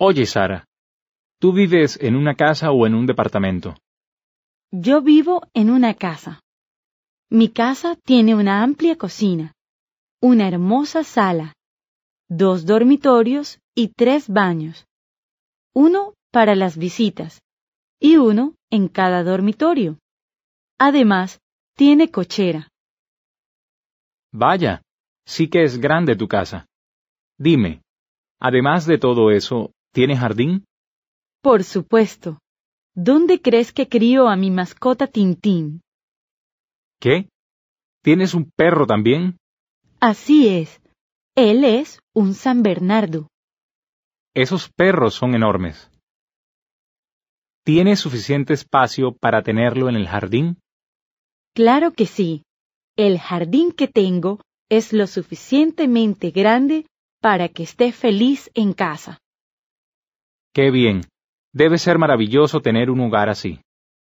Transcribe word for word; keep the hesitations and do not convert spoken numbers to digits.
Oye, Sara, ¿tú vives en una casa o en un departamento? Yo vivo en una casa. Mi casa tiene una amplia cocina, una hermosa sala, dos dormitorios y tres baños, uno para las visitas y uno en cada dormitorio. Además, tiene cochera. Vaya, sí que es grande tu casa. Dime, además de todo eso, ¿tiene jardín? Por supuesto. ¿Dónde crees que crío a mi mascota Tintín? ¿Qué? ¿Tienes un perro también? Así es. Él es un San Bernardo. Esos perros son enormes. ¿Tienes suficiente espacio para tenerlo en el jardín? Claro que sí. El jardín que tengo es lo suficientemente grande para que esté feliz en casa. ¡Qué bien! Debe ser maravilloso tener un hogar así.